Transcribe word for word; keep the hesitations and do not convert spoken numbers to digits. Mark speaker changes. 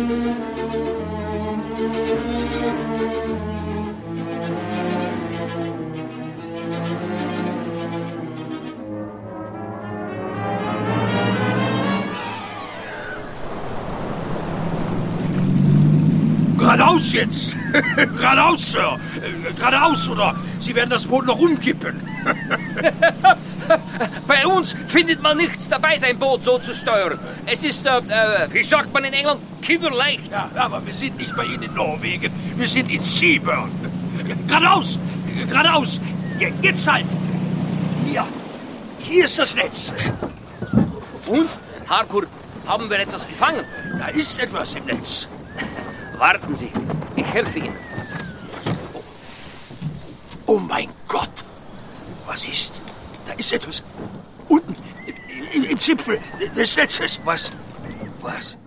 Speaker 1: Geradeaus jetzt! Geradeaus, Sir! Geradeaus, oder Sie werden das Boot noch umkippen.
Speaker 2: Bei uns findet man nichts dabei, sein Boot so zu steuern. Es ist, äh, äh, wie sagt man in England, kinderleicht.
Speaker 1: Ja, aber wir sind nicht bei Ihnen in Norwegen. Wir sind in Seaburn. Geradeaus! Geradeaus! Jetzt halt! Hier! Hier ist das Netz.
Speaker 2: Und? Harcourt, haben wir etwas gefangen?
Speaker 1: Da ist etwas im Netz.
Speaker 2: Warten Sie, ich helfe Ihnen.
Speaker 1: Oh mein Gott! Was ist? Da ist etwas. Unten, im, im Zipfel des Netzes.
Speaker 2: Was? Was?